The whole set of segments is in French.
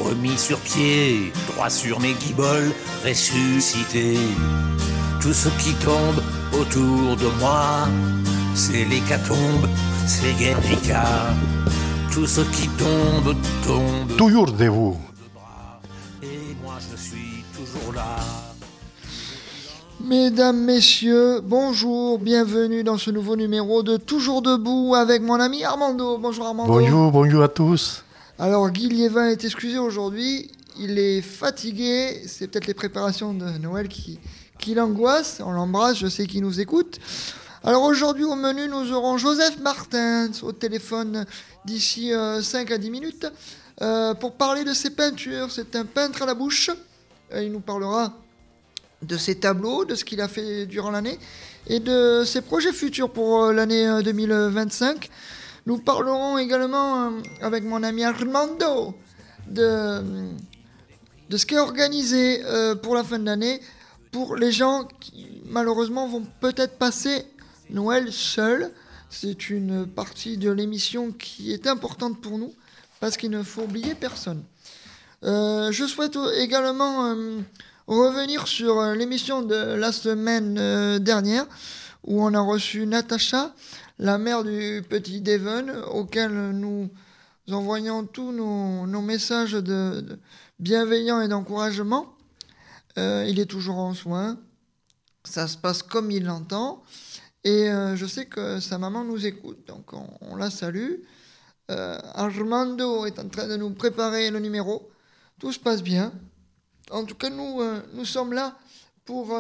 remis sur pied, droit sur mes guiboles, ressuscité. Tout ce qui tombe autour de moi, c'est l'hécatombe, c'est Guernica. Tout ce qui tombe, tombe. Toujours debout. Et moi je suis toujours là. Mesdames, messieurs, bonjour, bienvenue dans ce nouveau numéro de Toujours debout avec mon ami Armando. Bonjour Armando. Bonjour à tous. Alors Guy Liévin est excusé aujourd'hui, il est fatigué, c'est peut-être les préparations de Noël qui l'angoissent, on l'embrasse, je sais qu'il nous écoute. Alors aujourd'hui au menu nous aurons Joseph Martins au téléphone d'ici 5 à 10 minutes pour parler de ses peintures. C'est un peintre à la bouche, il nous parlera de ses tableaux, de ce qu'il a fait durant l'année et de ses projets futurs pour l'année 2025. Nous parlerons également avec mon ami Armando de ce qui est organisé pour la fin de l'année pour les gens qui malheureusement vont peut-être passer Noël seuls. C'est une partie de l'émission qui est importante pour nous parce qu'il ne faut oublier personne. Je souhaite également revenir sur l'émission de la semaine dernière où on a reçu Natacha, la mère du petit Devon, auquel nous envoyons tous nos messages de bienveillants et d'encouragement. Il est toujours en soins, ça se passe comme il l'entend, et je sais que sa maman nous écoute, donc on la salue. Armando est en train de nous préparer le numéro, tout se passe bien. En tout cas, nous sommes là pour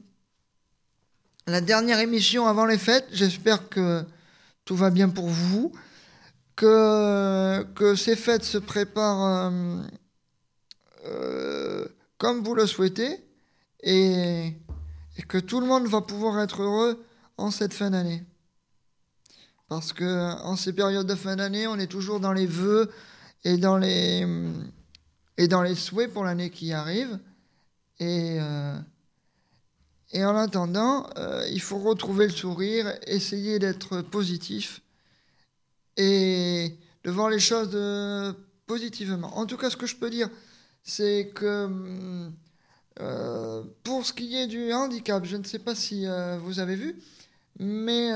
la dernière émission avant les fêtes. J'espère que tout va bien pour vous, que ces fêtes se préparent comme vous le souhaitez et que tout le monde va pouvoir être heureux en cette fin d'année. Parce que en ces périodes de fin d'année, on est toujours dans les vœux et dans les souhaits pour l'année qui arrive. Et en attendant, il faut retrouver le sourire, essayer d'être positif et de voir les choses positivement. En tout cas, ce que je peux dire, c'est que pour ce qui est du handicap, je ne sais pas si vous avez vu, mais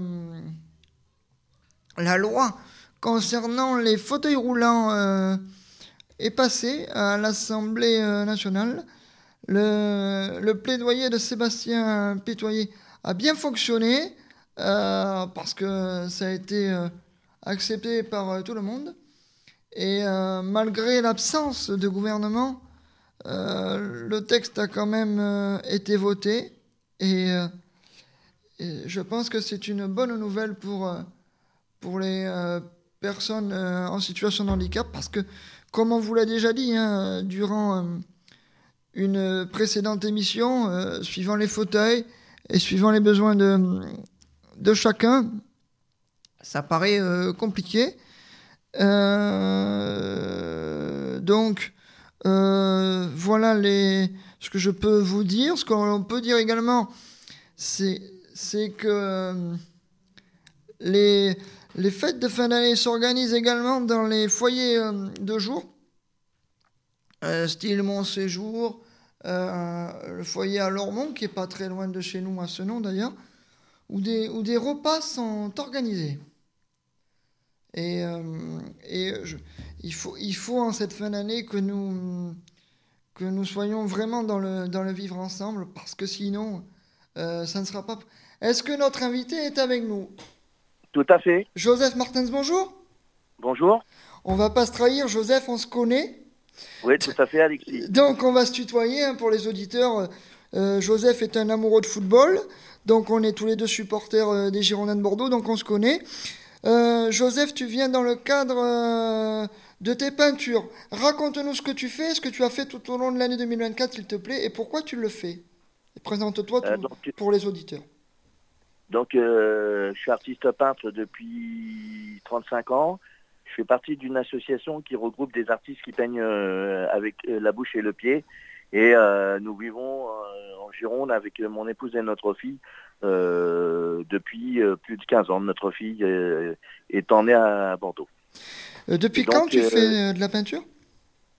la loi concernant les fauteuils roulants est passée à l'Assemblée nationale. Le plaidoyer de Sébastien Pétoyer a bien fonctionné parce que ça a été accepté par tout le monde. Et malgré l'absence de gouvernement, le texte a quand même été voté. Et je pense que c'est une bonne nouvelle pour les personnes en situation de handicap parce que, comme on vous l'a déjà dit durant une précédente émission, suivant les fauteuils et suivant les besoins de chacun, ça paraît compliqué. Donc, voilà ce que je peux vous dire. Ce qu'on peut dire également, c'est que les fêtes de fin d'année s'organisent également dans les foyers de jour, style Mon Séjour, le foyer à Lormont, qui n'est pas très loin de chez nous, à ce nom d'ailleurs, où des repas sont organisés. Et il faut en cette fin d'année que nous soyons vraiment dans le vivre ensemble, parce que sinon, ça ne sera pas... Est-ce que notre invité est avec nous ? Tout à fait. Joseph Martins, bonjour. Bonjour. On va pas se trahir, Joseph, on se connaît. Oui, tout à fait, Alexis. Donc, on va se tutoyer pour les auditeurs. Joseph est un amoureux de football. Donc, on est tous les deux supporters des Girondins de Bordeaux, donc on se connaît. Joseph, tu viens dans le cadre de tes peintures. Raconte-nous ce que tu fais, ce que tu as fait tout au long de l'année 2024, s'il te plaît, et pourquoi tu le fais. Et présente-toi pour les auditeurs. Donc, je suis artiste peintre depuis 35 ans. Je fais partie d'une association qui regroupe des artistes qui peignent avec la bouche et le pied. Et nous vivons en Gironde avec mon épouse et notre fille depuis plus de 15 ans. Notre fille étant née à Bordeaux. Depuis quand tu fais de la peinture ?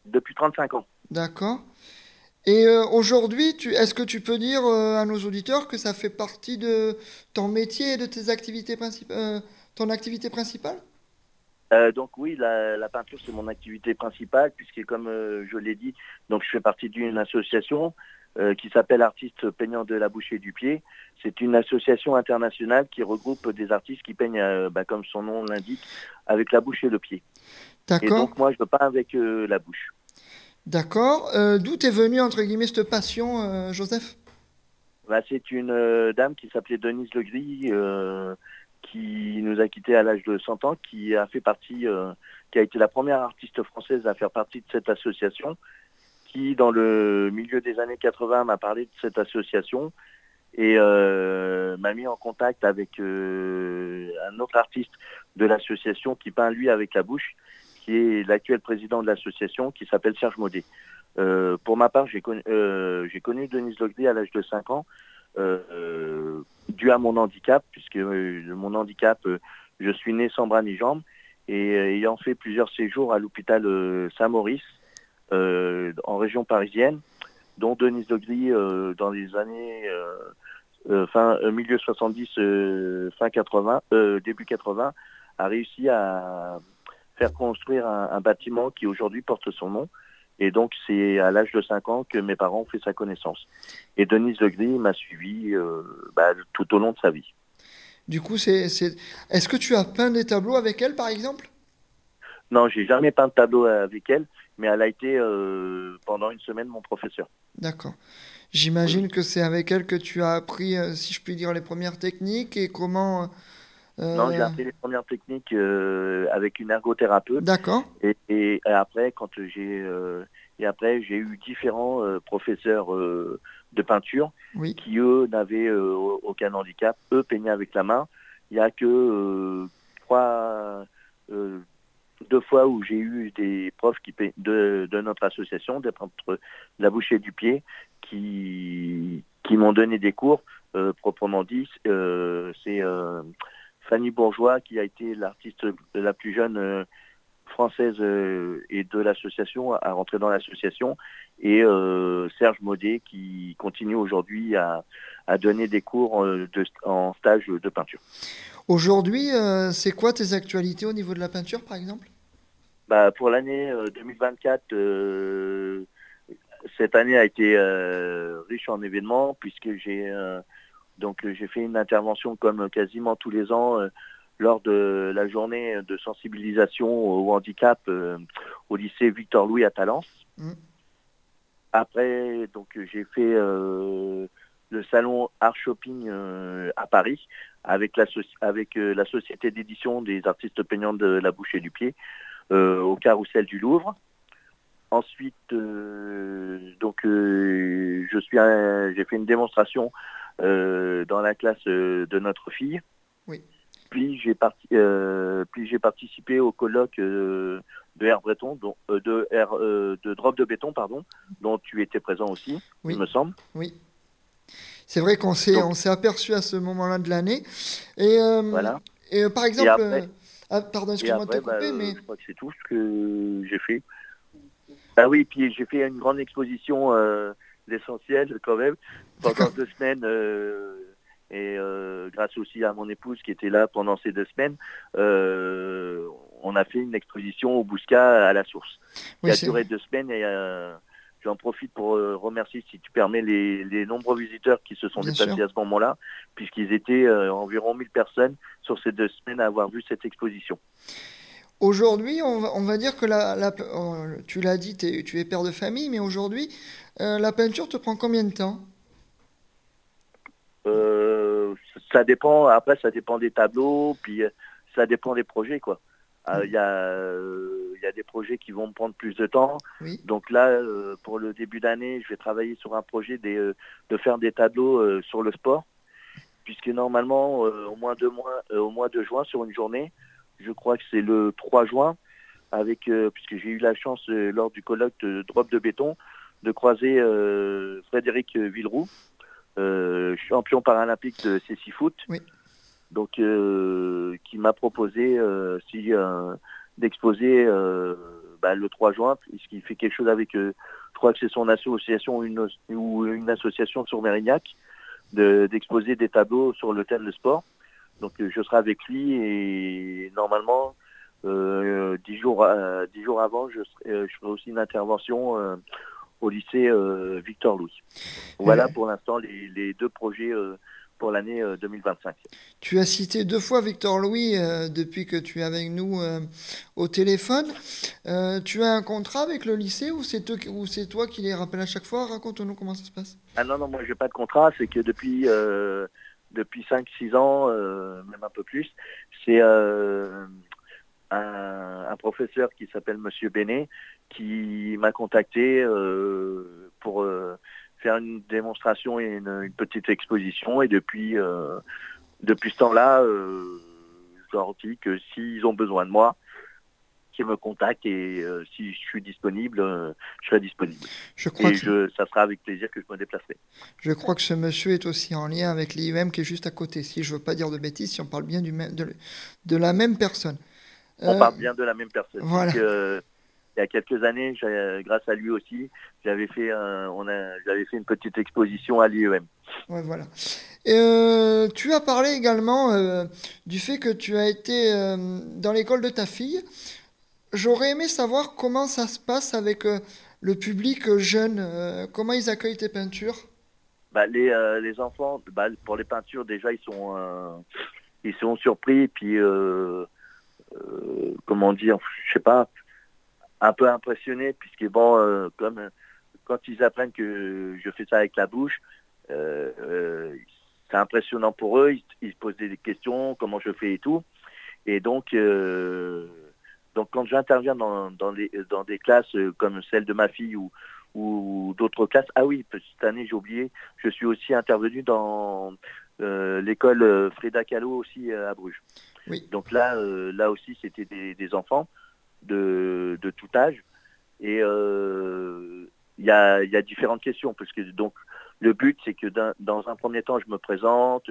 depuis 35 ans. D'accord. Et aujourd'hui, est-ce que tu peux dire à nos auditeurs que ça fait partie de ton métier et de tes activités principales, ton activité principale? Donc oui, la peinture c'est mon activité principale puisque comme je l'ai dit, donc je fais partie d'une association qui s'appelle Artistes peignants de la bouche et du pied. C'est une association internationale qui regroupe des artistes qui peignent, comme son nom l'indique, avec la bouche et le pied. Et D'accord. donc moi je peins avec la bouche. D'accord. D'où t'es venu, entre guillemets, cette passion, Joseph? Bah, c'est une dame qui s'appelait Denise Legris, qui nous a quittés à l'âge de 100 ans, qui a fait partie, qui a été la première artiste française à faire partie de cette association, qui dans le milieu des années 80 m'a parlé de cette association et m'a mis en contact avec un autre artiste de l'association qui peint lui avec la bouche, qui est l'actuel président de l'association, qui s'appelle Serge Maudet. Pour ma part, j'ai connu Denise Logdy à l'âge de 5 ans, dû à mon handicap, puisque mon handicap, je suis né sans bras ni jambes, et ayant fait plusieurs séjours à l'hôpital Saint-Maurice, en région parisienne, dont Denise Logdy, dans les années milieu 70, fin 80, début 80, a réussi à faire construire un bâtiment qui aujourd'hui porte son nom. Et donc, c'est à l'âge de 5 ans que mes parents ont fait sa connaissance. Et Denise Legris m'a suivi tout au long de sa vie. Du coup, est-ce que tu as peint des tableaux avec elle, par exemple? Non, j'ai jamais peint de tableau avec elle, mais elle a été pendant une semaine mon professeur. D'accord. J'imagine Oui. que c'est avec elle que tu as appris, si je puis dire, les premières techniques et comment... Non, j'ai euh, appris les premières techniques avec une ergothérapeute. D'accord. Et après, j'ai eu différents professeurs de peinture Oui. qui, eux, n'avaient aucun handicap. Eux peignaient avec la main. Il n'y a que deux fois où j'ai eu des profs de notre association, des peintres de la bouche et du pied, qui m'ont donné des cours, proprement dit. C'est Fanny Bourgeois, qui a été l'artiste la plus jeune française et de l'association, à rentrer dans l'association, et Serge Maudet, qui continue aujourd'hui à donner des cours en stage de peinture. Aujourd'hui, c'est quoi tes actualités au niveau de la peinture, par exemple? Bah, pour l'année 2024, cette année a été riche en événements, puisque j'ai fait une intervention comme quasiment tous les ans lors de la journée de sensibilisation au handicap au lycée Victor Louis à Talence. Mm. Après, donc j'ai fait le salon Art Shopping à Paris avec la société d'édition des artistes peignants de la bouche et du pied au Carrousel du Louvre. Ensuite, j'ai fait une démonstration dans la classe de notre fille. Oui. Puis j'ai participé au colloque de Air Breton, de Drop de béton, pardon, dont tu étais présent aussi, Oui. il me semble. Oui. C'est vrai qu'on s'est aperçu à ce moment-là de l'année. Et, Voilà. par exemple, pardon, Et excuse-moi de te après, couper, mais je crois que c'est tout ce que j'ai fait. Ah oui, puis j'ai fait une grande exposition d'essentiel quand même pendant 2 semaines. Et grâce aussi à mon épouse qui était là pendant ces 2 semaines, on a fait une exposition au Bouscat à la source, qui a duré 2 semaines. Et j'en profite pour remercier, si tu permets, les nombreux visiteurs qui se sont déplacés à ce moment-là, puisqu'ils étaient environ 1000 personnes sur ces 2 semaines à avoir vu cette exposition. Aujourd'hui, on va dire que tu l'as dit, tu es père de famille, mais aujourd'hui, la peinture te prend combien de temps? Ça dépend. Après, ça dépend des tableaux, puis ça dépend des projets, quoi. Il y a des projets qui vont me prendre plus de temps. Oui. Donc là, pour le début d'année, je vais travailler sur un projet de faire des tableaux sur le sport, puisque normalement, au mois de juin, sur une journée, je crois que c'est le 3 juin, puisque j'ai eu la chance lors du colloque de Drop de béton de croiser Frédéric Villeroux, champion paralympique de cécifoot, oui. Donc qui m'a proposé d'exposer le 3 juin, puisqu'il fait quelque chose avec, je crois que c'est son association ou une association sur Mérignac, d'exposer des tableaux sur le thème de sport. Donc je serai avec lui et normalement 10 jours avant je ferai aussi une intervention au lycée Victor Louis. Voilà pour l'instant les deux projets pour l'année 2025. Tu as cité 2 fois Victor Louis depuis que tu es avec nous au téléphone. Tu as un contrat avec le lycée ou c'est toi qui les rappelles à chaque fois? Raconte-nous comment ça se passe. Ah non, moi j'ai pas de contrat, c'est que depuis 5-6 ans, même un peu plus, c'est un professeur qui s'appelle Monsieur Bénet qui m'a contacté pour faire une démonstration et une petite exposition. Et depuis ce temps-là, je leur dis que s'ils ont besoin de moi, qu'ils me contactent et si je suis disponible, je serai disponible. Ça sera avec plaisir que je me déplacerai. Je crois que ce monsieur est aussi en lien avec l'IUM qui est juste à côté. Si je ne veux pas dire de bêtises, si on parle bien de la même personne. On parle bien de la même personne. Voilà. Donc, il y a quelques années, grâce à lui aussi, j'avais fait une petite exposition à l'IEM. Ouais, voilà. Tu as parlé également du fait que tu as été dans l'école de ta fille. J'aurais aimé savoir comment ça se passe avec le public jeune. Comment ils accueillent tes peintures? Les enfants, pour les peintures, déjà, ils sont surpris. Et puis, comment dire, je sais pas, un peu impressionnés, puisque comme quand ils apprennent que je fais ça avec la bouche, c'est impressionnant pour eux. Ils se posent des questions, comment je fais et tout. Et donc quand j'interviens dans des classes comme celle de ma fille ou d'autres classes, ah oui, cette année j'ai oublié, je suis aussi intervenu dans l'école Frida Kahlo aussi à Bruges. Oui. Donc là aussi c'était des enfants de tout âge et il y a différentes questions parce que donc le but c'est que dans un premier temps je me présente.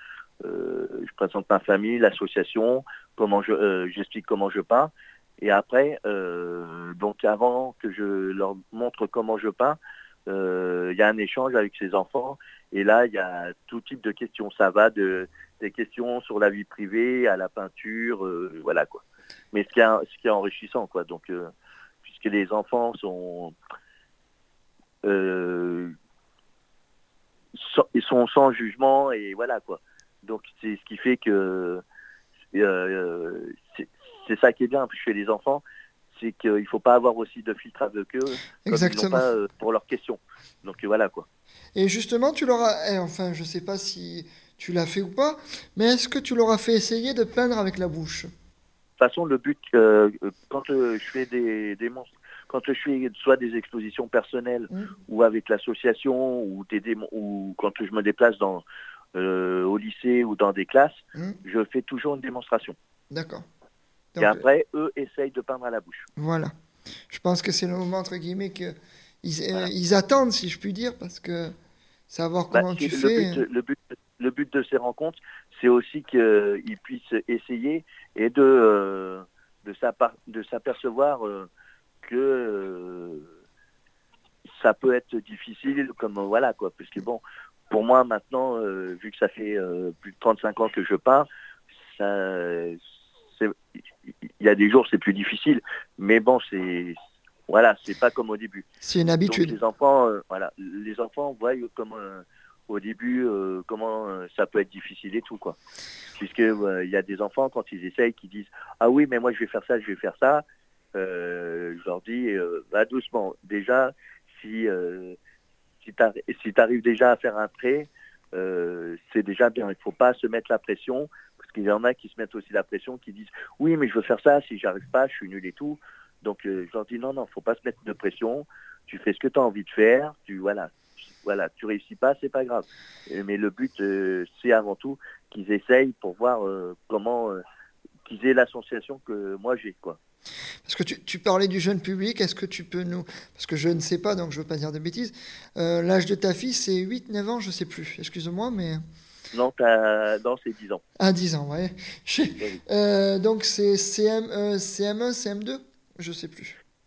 Je présente ma famille, l'association, j'explique comment je peins. Et après, donc avant que je leur montre comment je peins, il y a un échange avec ces enfants. Et là, il y a tout type de questions. Ça va des questions sur la vie privée à la peinture, voilà quoi. Mais ce qui est enrichissant, quoi. Donc, puisque les enfants ils sont sans jugement et voilà quoi. Donc c'est ce qui fait que c'est ça qui est bien chez les enfants, c'est qu'il ne faut pas avoir aussi de filtre avec eux. Exactement. Comme ils n'ont pas pour leurs questions. Donc voilà quoi. Et justement, tu leur as, enfin je ne sais pas si tu l'as fait ou pas, mais est-ce que tu leur as fait essayer de peindre avec la bouche? De toute façon, le but, quand je fais des monstres, quand je fais soit des expositions personnelles ou avec l'association ou quand je me déplace au lycée ou dans des classes, je fais toujours une démonstration. D'accord. Donc, et après, eux essayent de peindre à la bouche. Voilà. Je pense que c'est le moment, entre guillemets, ils attendent, si je puis dire, parce que savoir comment tu fais... Le but de ces rencontres, c'est aussi qu'ils puissent essayer et de s'apercevoir que ça peut être difficile, comme voilà quoi, parce que bon, pour moi maintenant, vu que ça fait plus de 35 ans que je peins, il y a des jours c'est plus difficile, mais bon c'est pas comme au début. C'est une habitude. Donc les enfants voient comme au début comment ça peut être difficile et tout quoi, puisque il y a des enfants quand ils essayent qui disent ah oui mais moi je vais faire ça, je leur dis va doucement. Déjà si t'arrives déjà à faire un trait, c'est déjà bien. Il faut pas se mettre la pression, parce qu'il y en a qui se mettent aussi la pression, qui disent oui mais je veux faire ça, si j'arrive pas, je suis nul et tout. Donc je leur dis non, faut pas se mettre de pression. Tu fais ce que tu as envie de faire. Tu réussis pas, c'est pas grave. Mais le but c'est avant tout qu'ils essayent pour voir comment qu'ils aient l'association que moi j'ai quoi. Parce que tu parlais du jeune public, est-ce que tu peux nous... Parce que je ne sais pas, donc je ne veux pas dire de bêtises. L'âge de ta fille, c'est 8-9 ans, je ne sais plus. Excuse-moi, mais... Non, c'est 10 ans. Ah, 10 ans, ouais. Donc c'est CM1, CM2 ? Je ne sais plus.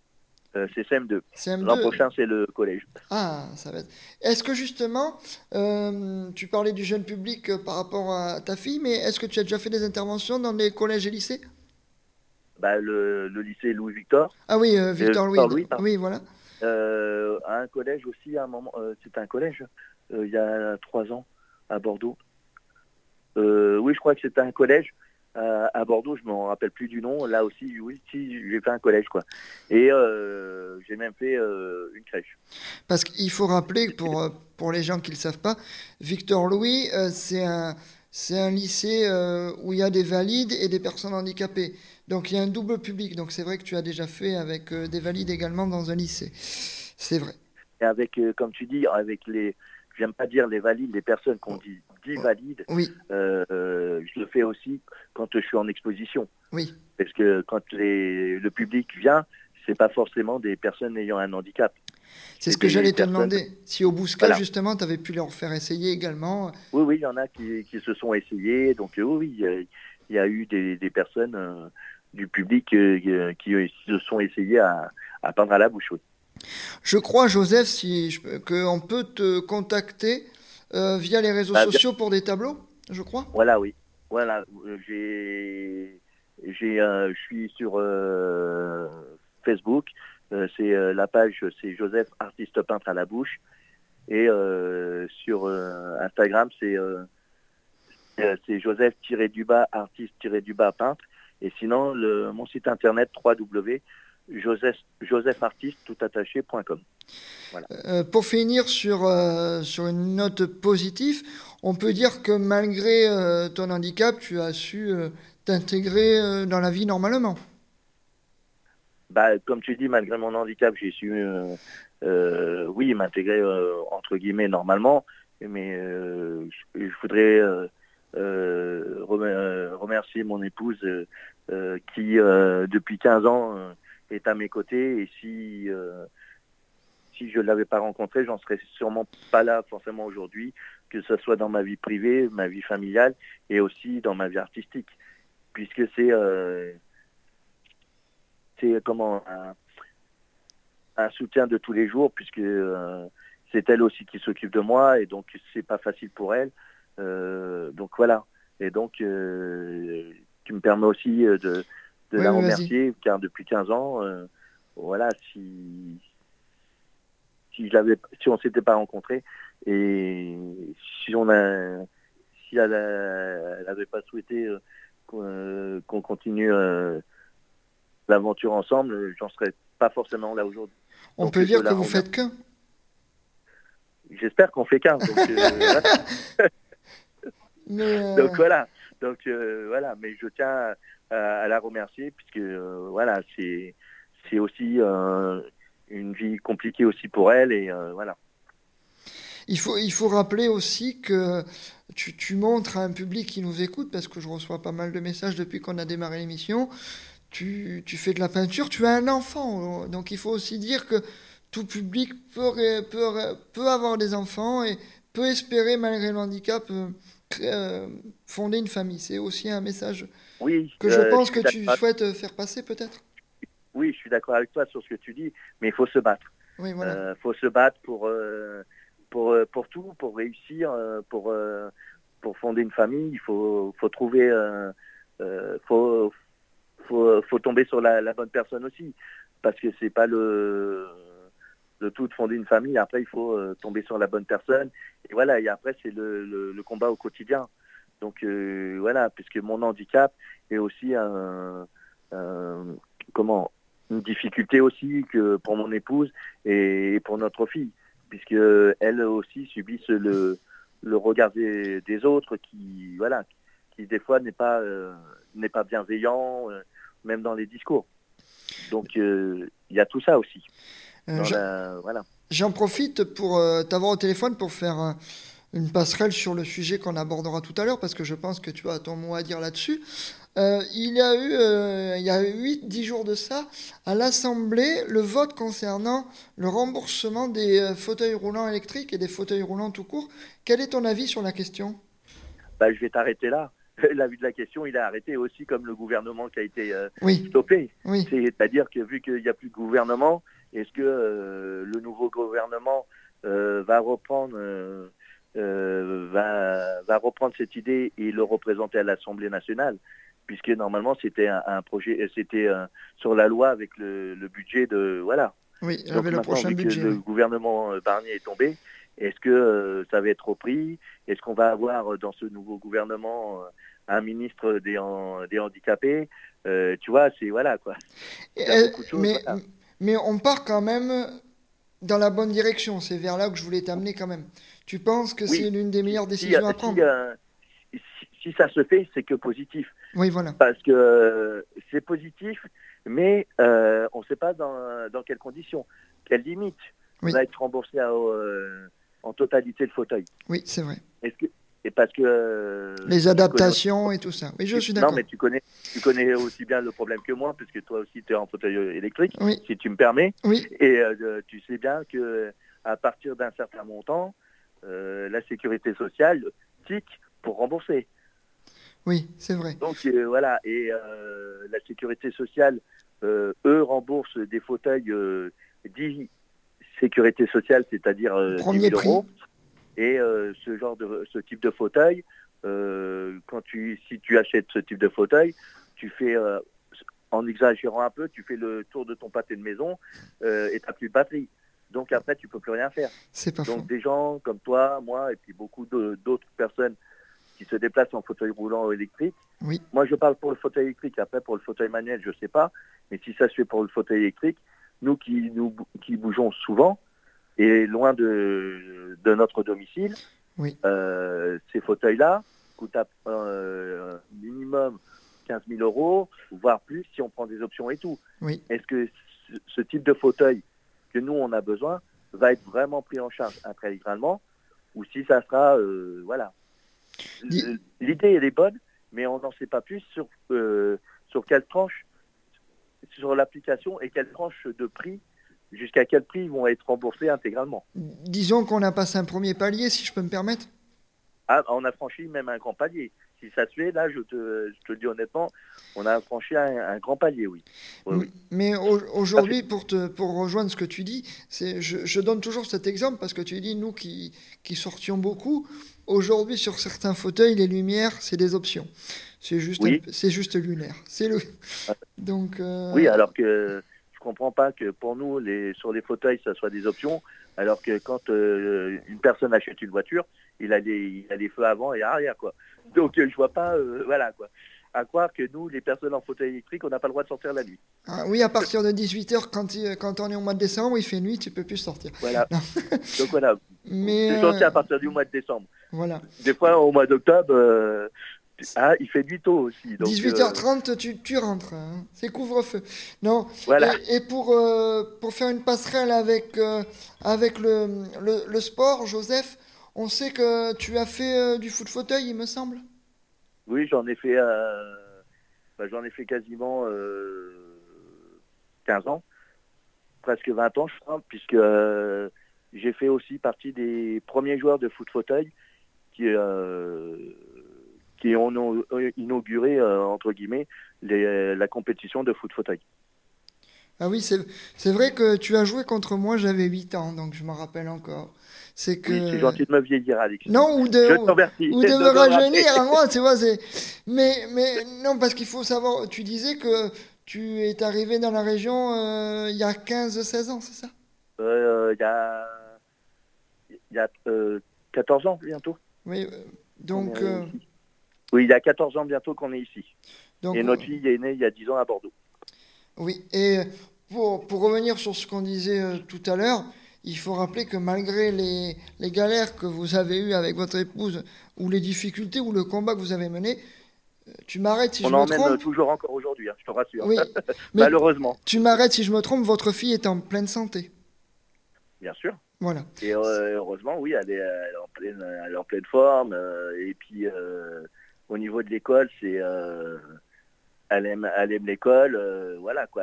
C'est CM2. CM2. L'an prochain, c'est le collège. Ah, ça va être... Est-ce que justement, tu parlais du jeune public par rapport à ta fille, mais est-ce que tu as déjà fait des interventions dans les collèges et lycées? Bah, le lycée Louis-Victor. Ah oui, Victor Louis. Louis, Oui, voilà. À un collège aussi, à un moment, c'était un collège, il y a 3 ans, à Bordeaux. Oui, je crois que c'était un collège. À Bordeaux, je ne m'en rappelle plus du nom. Là aussi, oui, si, j'ai fait un collège, quoi. Et j'ai même fait une crèche. Parce qu'il faut rappeler, pour les gens qui ne le savent pas, Victor Louis, c'est un lycée où il y a des valides et des personnes handicapées. Donc il y a un double public. Donc c'est vrai que tu as déjà fait avec des valides également dans un lycée. C'est vrai. Et avec, comme tu dis, avec les... J'aime pas dire les valides, les personnes qu'on dit valides. Oui. Je le fais aussi quand je suis en exposition. Oui. Parce que quand le public vient, c'est pas forcément des personnes ayant un handicap. C'est ce que j'allais te demander. Si au Bouscat, voilà, justement, tu avais pu leur faire essayer également. Oui, il y en a qui se sont essayés. Donc oui, il y a eu des personnes du public qui se sont essayés à peindre à la bouche. Oui. Je crois, Joseph, qu'on peut te contacter via les réseaux sociaux pour des tableaux, je crois. Voilà, oui. Voilà, je suis sur Facebook. La page, c'est Joseph Artiste Peintre à la bouche. Et sur Instagram, c'est Joseph-artiste-peintre. Et sinon, mon site internet www.josephartiste.com. Voilà. Pour finir sur une note positive, on peut dire que malgré ton handicap, tu as su t'intégrer dans la vie normalement. Bah, comme tu dis, malgré mon handicap, j'ai su oui, m'intégrer entre guillemets normalement. Mais je voudrais remercier mon épouse qui, depuis 15 ans, est à mes côtés. Et si je ne l'avais pas rencontré, j'en serais sûrement pas là forcément aujourd'hui, que ce soit dans ma vie privée, ma vie familiale et aussi dans ma vie artistique. Puisque c'est comment un soutien de tous les jours, puisque c'est elle aussi qui s'occupe de moi et donc c'est pas facile pour elle. Donc voilà. Et donc tu me permets aussi de la remercier, car depuis 15 ans, voilà, si on s'était pas rencontrés et si elle avait pas souhaité qu'on continue l'aventure ensemble, j'en serais pas forcément là aujourd'hui. On peut dire que vous faites qu'un. J'espère qu'on fait qu'un. Donc, donc voilà. Voilà. Mais je tiens à la remercier puisque voilà, c'est aussi une vie compliquée aussi pour elle et voilà. Il faut rappeler aussi que tu montres à un public qui nous écoute, parce que je reçois pas mal de messages depuis qu'on a démarré l'émission. Tu fais de la peinture, tu as un enfant, donc il faut aussi dire que tout public peut avoir des enfants et peut espérer, malgré le handicap, fonder une famille. C'est aussi un message que je pense que tu souhaites faire passer, peut-être. Oui, je suis d'accord avec toi sur ce que tu dis, mais il faut se battre. Oui, voilà. Faut se battre pour tout, pour réussir, pour fonder une famille. Il faut trouver, faut tomber sur la bonne personne aussi, parce que c'est pas le tout de fonder une famille. Après, il faut tomber sur la bonne personne. Et voilà. Et après, c'est le combat au quotidien. Donc voilà, puisque mon handicap est aussi une difficulté aussi que pour mon épouse et pour notre fille, puisque elle aussi subissent le regard des autres qui des fois n'est pas bienveillant, même dans les discours. Donc il y a tout ça aussi. Voilà. J'en profite pour t'avoir au téléphone pour faire une passerelle sur le sujet qu'on abordera tout à l'heure, parce que je pense que tu as ton mot à dire là-dessus. Il y a eu 8-10 jours de ça, à l'Assemblée, le vote concernant le remboursement des fauteuils roulants électriques et des fauteuils roulants tout court. Quel est ton avis sur la question ? Je vais t'arrêter là. L'avis de la question, il a arrêté aussi comme le gouvernement qui a été oui. stoppé. Oui. C'est-à-dire que vu qu'il n'y a plus de gouvernement, Est-ce que le nouveau gouvernement va reprendre cette idée et le représenter à l'Assemblée nationale, puisque normalement c'était un projet, c'était sur la loi avec le budget de voilà. Oui, Donc avec le prochain budget. Le gouvernement Barnier est tombé, est-ce que ça va être repris? Est-ce qu'on va avoir dans ce nouveau gouvernement un ministre des handicapés? Tu vois, c'est voilà quoi. Il y a beaucoup de choses, voilà. Mais on part quand même dans la bonne direction. C'est vers là que je voulais t'amener quand même. Tu penses que c'est l'une des meilleures décisions à prendre? Si ça se fait, c'est que positif. Oui, voilà. Parce que c'est positif, mais on ne sait pas dans quelles conditions, quelles limites. Oui. On va être remboursé en totalité le fauteuil. Oui, c'est vrai. Et parce que les adaptations et tout ça. Oui, je suis d'accord. Non, mais tu connais aussi bien le problème que moi, puisque toi aussi tu es en fauteuil électrique, oui. Si tu me permets. Oui. Et tu sais bien que à partir d'un certain montant, la sécurité sociale tique pour rembourser. Oui, c'est vrai. Donc voilà, et la sécurité sociale, eux remboursent des fauteuils dits sécurité sociale, c'est-à-dire 10 000 euros. Et ce type de fauteuil, si tu achètes ce type de fauteuil, tu fais, en exagérant un peu, tu fais le tour de ton pâté de maison et tu n'as plus de batterie. Donc après, tu ne peux plus rien faire. C'est pas Donc faux. des gens comme toi, moi, et puis beaucoup d'autres personnes qui se déplacent en fauteuil roulant électrique. Oui. Moi, je parle pour le fauteuil électrique. Après, pour le fauteuil manuel, je ne sais pas. Mais si ça se fait pour le fauteuil électrique, nous qui bougeons souvent, et loin de notre domicile, oui. Ces fauteuils-là coûtent minimum 15 000 euros, voire plus si on prend des options et tout. Oui. Est-ce que ce type de fauteuil que nous, on a besoin, va être vraiment pris en charge intégralement, ou si ça sera... voilà. L'idée, elle est bonne, mais on n'en sait pas plus sur quelle tranche, sur l'application et quelle tranche de prix, jusqu'à quel prix ils vont être remboursés intégralement. Disons qu'on a passé un premier palier, si je peux me permettre. Ah, on a franchi même un grand palier. Si ça se fait, là, je te le dis honnêtement, on a franchi un grand palier, oui. Oui. Mais aujourd'hui, pour rejoindre ce que tu dis, je donne toujours cet exemple parce que tu dis, nous qui sortions beaucoup, aujourd'hui, sur certains fauteuils, les lumières, c'est des options. C'est juste lunaire. Donc, oui, alors que je comprends pas que pour nous, sur les fauteuils, ça soit des options, alors que quand une personne achète une voiture, il a les feux avant et arrière, quoi. Donc je vois pas, voilà, quoi. À croire que nous, les personnes en fauteuil électrique, on n'a pas le droit de sortir la nuit. Ah, oui, à partir de 18h, quand on est au mois de décembre, il fait nuit, tu peux plus sortir. Voilà. Donc voilà. Mais c'est sorti à partir du mois de décembre. Voilà. Des fois, au mois d'octobre, il fait nuit tôt aussi. Donc, 18h30, tu rentres. Hein. C'est couvre-feu. Non. Voilà. Et pour faire une passerelle avec le sport, Joseph, on sait que tu as fait du foot fauteuil, il me semble. Oui, j'en ai fait quasiment 15 ans, presque 20 ans, je crois, puisque j'ai fait aussi partie des premiers joueurs de foot fauteuil qui ont inauguré, entre guillemets, la compétition de foot fauteuil. Ah oui, c'est vrai que tu as joué contre moi, j'avais 8 ans, donc je m'en rappelle encore. Oui, c'est gentil de me vieillir, Alex. Non, ou de me rajeunir, moi, tu vois. Mais non, parce qu'il faut savoir, tu disais que tu es arrivé dans la région il y a 15-16 ans, c'est ça? Il y a 14 ans, bientôt. Oui, donc... Oui, il y a 14 ans bientôt qu'on est ici. Donc, et notre fille est née il y a 10 ans à Bordeaux. Oui, et pour revenir sur ce qu'on disait tout à l'heure, il faut rappeler que malgré les galères que vous avez eues avec votre épouse, ou les difficultés, ou le combat que vous avez mené, tu m'arrêtes si je me trompe. On en mène toujours encore aujourd'hui, hein, je te rassure. Oui, malheureusement. Tu m'arrêtes si je me trompe, votre fille est en pleine santé. Bien sûr. Voilà. Et heureusement, oui, elle est en pleine forme. Et puis, au niveau de l'école, elle aime l'école. Voilà, quoi.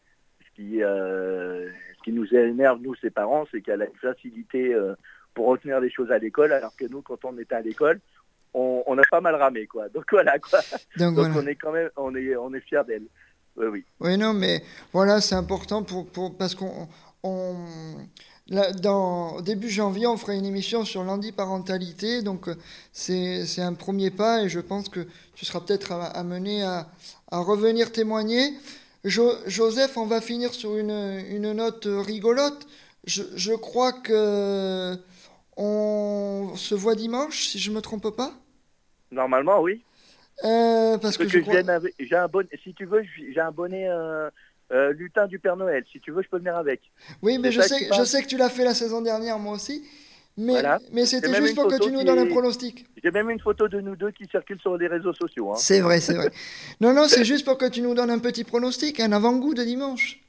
Ce qui nous énerve, nous, ses parents, c'est qu'elle a une facilité pour retenir les choses à l'école, alors que nous, quand on était à l'école, on a pas mal ramé, quoi. Donc voilà, quoi. Donc voilà. On est quand même, on est fiers d'elle. Oui. Oui, non, mais voilà, c'est important parce qu'on début janvier, on fera une émission sur l'handiparentalité. Donc, c'est un premier pas et je pense que tu seras peut-être amené à revenir témoigner. Joseph, on va finir sur une note rigolote. Je crois que on se voit dimanche, si je me trompe pas. Normalement, oui. Parce que j'ai un bonnet. Si tu veux, j'ai un bonnet lutin du Père Noël. Si tu veux, je peux venir avec. Oui, mais je sais que tu l'as fait la saison dernière, moi aussi. Mais c'était juste pour que tu nous donnes un pronostic. J'ai même une photo de nous deux qui circule sur les réseaux sociaux. Hein. C'est vrai. Non, c'est juste pour que tu nous donnes un petit pronostic, un avant-goût de dimanche.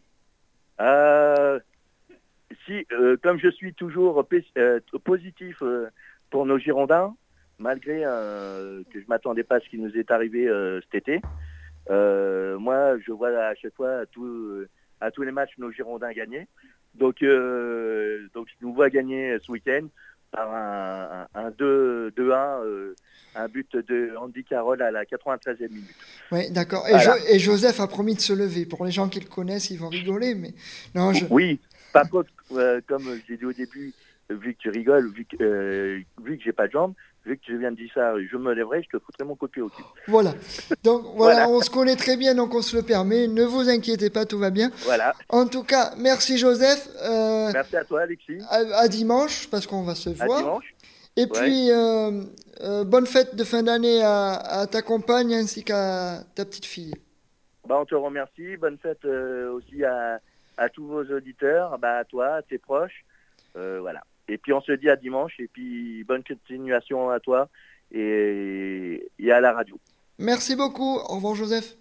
Comme je suis toujours positif pour nos Girondins, malgré que je ne m'attendais pas à ce qui nous est arrivé cet été, moi, je vois à chaque fois à tous les matchs nos Girondins gagner. Donc je nous vois gagner ce week-end par un 2-1, un but de Andy Carroll à la 93e minute. Oui, d'accord. Voilà. Et Joseph a promis de se lever. Pour les gens qui le connaissent, ils vont rigoler. Mais non, Oui, par contre, comme j'ai dit au début, vu que tu rigoles, vu que j'ai pas de jambes, vu que tu viens de dire ça, je me lèverai, je te foutrai mon coup de pied au cul. Voilà. Donc voilà, on se connaît très bien, donc on se le permet. Ne vous inquiétez pas, tout va bien. Voilà. En tout cas, merci Joseph. Merci à toi, Alexis. À dimanche, parce qu'on va se voir. À dimanche. Et puis, bonne fête de fin d'année à ta compagne ainsi qu'à ta petite fille. On te remercie. Bonne fête aussi à tous vos auditeurs, à toi, à tes proches. Voilà. Et puis on se dit à dimanche et puis bonne continuation à toi et à la radio. Merci beaucoup. Au revoir Joseph.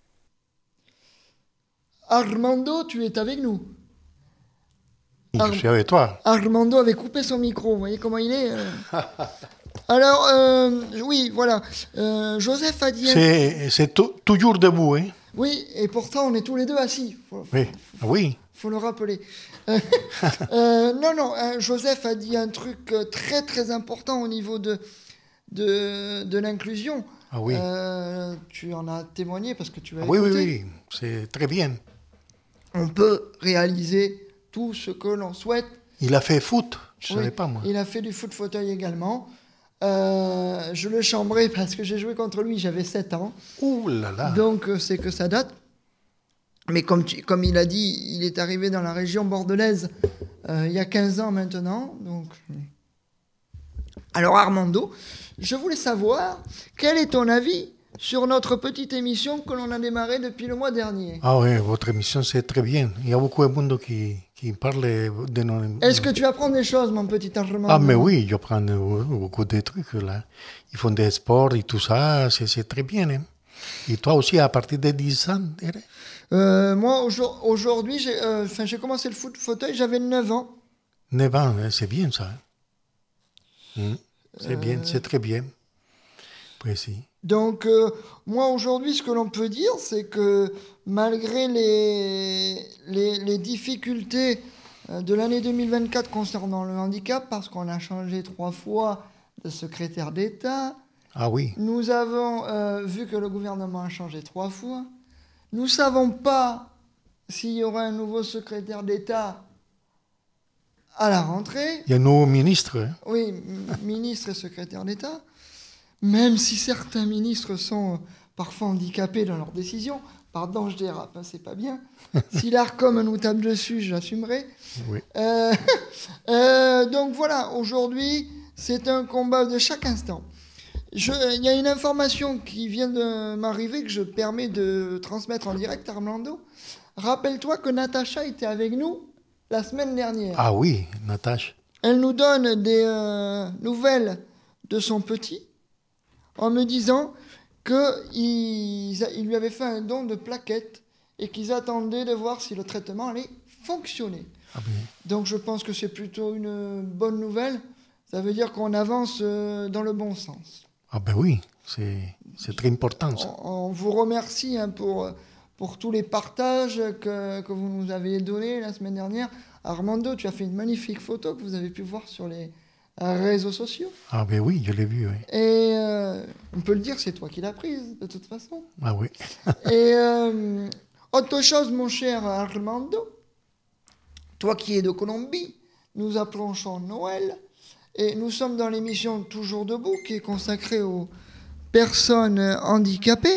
Armando, tu es avec nous. Je suis avec toi. Armando avait coupé son micro. Vous voyez comment il est Alors, oui, voilà. Joseph a dit... C'est toujours debout, hein. Oui, et pourtant on est tous les deux assis. Oui. Faut le rappeler. Joseph a dit un truc très très important au niveau de l'inclusion. Ah oui. Tu en as témoigné parce que tu as écouté. Oui, c'est très bien. On peut réaliser tout ce que l'on souhaite. Il a fait foot, je ne savais pas moi. Il a fait du foot fauteuil également. Je le chambrais parce que j'ai joué contre lui, j'avais 7 ans. Ouh là là. Donc c'est que ça date. Mais comme il a dit, il est arrivé dans la région bordelaise il y a 15 ans maintenant. Donc... Alors Armando, je voulais savoir, quel est ton avis sur notre petite émission que l'on a démarrée depuis le mois dernier? Ah oui, votre émission c'est très bien. Il y a beaucoup de monde qui parle de nos... Est-ce que tu apprends des choses, mon petit Armando? Ah mais oui, j'apprends beaucoup de trucs là. Ils font des sports et tout ça, c'est très bien. Hein. Et toi aussi, à partir de 10 ans moi, aujourd'hui, j'ai commencé le foot fauteuil, j'avais 9 ans. 9 ans, hein, c'est bien ça. C'est bien, c'est très bien. Précis. Donc, moi, aujourd'hui, ce que l'on peut dire, c'est que malgré les difficultés de l'année 2024 concernant le handicap, parce qu'on a changé 3 fois de secrétaire d'État, ah oui. Nous avons vu que le gouvernement a changé 3 fois. Nous ne savons pas s'il y aura un nouveau secrétaire d'État à la rentrée. Il y a un nouveau ministre. Hein. Oui, ministre et secrétaire d'État. Même si certains ministres sont parfois handicapés dans leurs décisions. Pardon, je dérape, hein, c'est pas bien. Si l'ARCOM nous tape dessus, j'assumerai. Oui. Donc voilà, aujourd'hui, c'est un combat de chaque instant. Il y a une information qui vient de m'arriver que je permets de transmettre en direct à Armando. Rappelle-toi que Natacha était avec nous la semaine dernière. Ah oui, Natacha. Elle nous donne des nouvelles de son petit en me disant qu'il lui avait fait un don de plaquettes et qu'ils attendaient de voir si le traitement allait fonctionner. Ah bien. Donc je pense que c'est plutôt une bonne nouvelle. Ça veut dire qu'on avance dans le bon sens. Ah ben oui, c'est très important ça. On vous remercie pour tous les partages que vous nous avez donnés la semaine dernière. Armando, tu as fait une magnifique photo que vous avez pu voir sur les réseaux sociaux. Ah ben oui, je l'ai vu, oui. Et on peut le dire, c'est toi qui l'as prise, de toute façon. Ah oui. Et autre chose, mon cher Armando, toi qui es de Colombie, nous approchons Noël et nous sommes dans l'émission Toujours debout qui est consacrée aux personnes handicapées.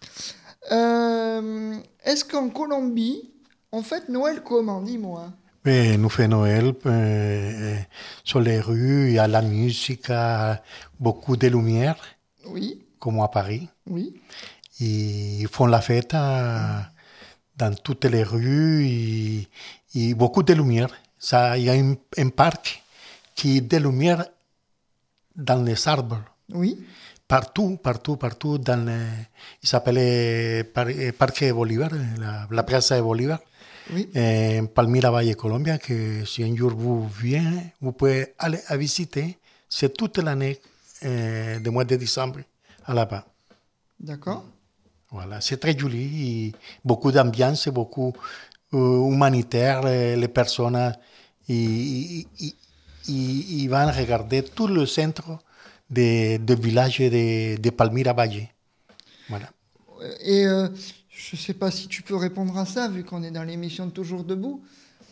Est-ce qu'en Colombie, on fête Noël comment? Dis-moi. Et nous faisons Noël sur les rues, il y a la musique, beaucoup de lumière, Oui, comme à Paris. oui. Ils font la fête dans toutes les rues et beaucoup de lumière. Il y a un parc qui a des lumières dans les arbres. Oui, Partout, il s'appelait Parque Bolívar, la Plaza de Bolívar, oui. en Palmira Valle, Colombia, que si un jour vous venez, vous pouvez aller à visiter. C'est toute l'année, du mois de décembre, à là-bas. D'accord. Voilà, c'est très joli, et beaucoup d'ambiance, beaucoup humanitaire. Les personnes, ils vont regarder tout le centre de village de Palmira Valle. Voilà. Et je ne sais pas si tu peux répondre à ça, vu qu'on est dans l'émission Toujours debout.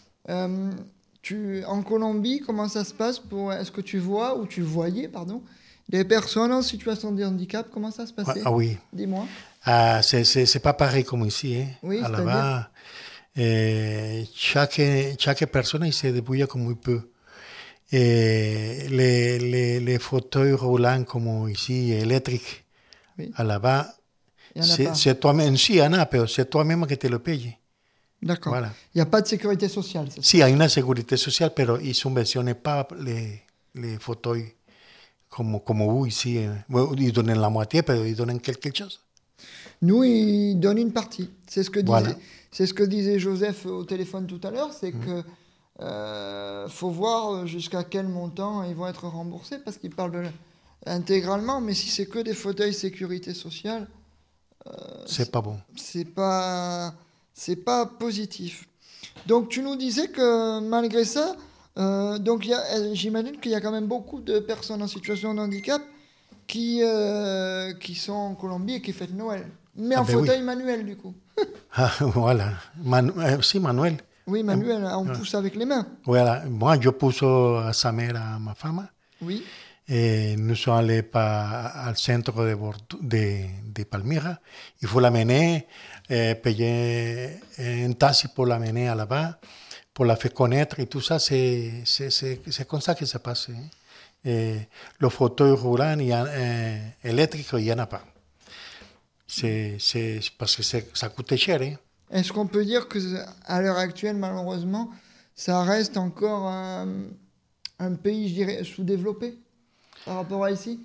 En Colombie, comment ça se passe est-ce que tu vois, ou tu voyais, pardon, des personnes en situation de handicap? Comment ça se passait? Ah oui. Dis-moi. C'est pas pareil comme ici. Hein. Oui, Là-bas, chaque personne il se débrouille comme il peut. Les fauteuils roulants comme ici, électriques, Oui. là-bas, Il y en a pas. c'est toi-même. Si, il y en a, mais c'est toi-même qui te le payes. D'accord. Voilà. Il n'y a pas de sécurité sociale, c'est ça? Si, il y a une sécurité sociale, mais ils ne subventionnent pas les fauteuils comme vous ici. Ils donnent la moitié, mais ils donnent quelque chose. Nous, ils donnent une partie. C'est ce que disait, Voilà. c'est ce que disait Joseph au téléphone tout à l'heure, c'est que faut voir jusqu'à quel montant ils vont être remboursés, parce qu'ils parlent intégralement, mais si c'est que des fauteuils sécurité sociale, C'est pas bon. c'est pas positif. Donc tu nous disais que malgré ça, j'imagine qu'il y a quand même beaucoup de personnes en situation de handicap qui sont en Colombie et qui fêtent Noël. Mais en fauteuil manuel, du coup. Ah, voilà. Si, Manuel. Oui, manuel, on pousse avec les mains. Voilà. Moi, je pousse à sa mère, à ma femme. Oui, Et nous sommes allés au centre de Palmira. Il faut l'amener, payer un taxi pour l'amener là-bas, pour la faire connaître et tout ça. C'est comme ça que ça passe. Hein. Et le fauteuil roulant électrique, il n'y en a pas. C'est parce que ça coûte cher. Hein. est-ce qu'on peut dire qu'à l'heure actuelle, malheureusement, ça reste encore un pays, je dirais, sous-développé par rapport à ici?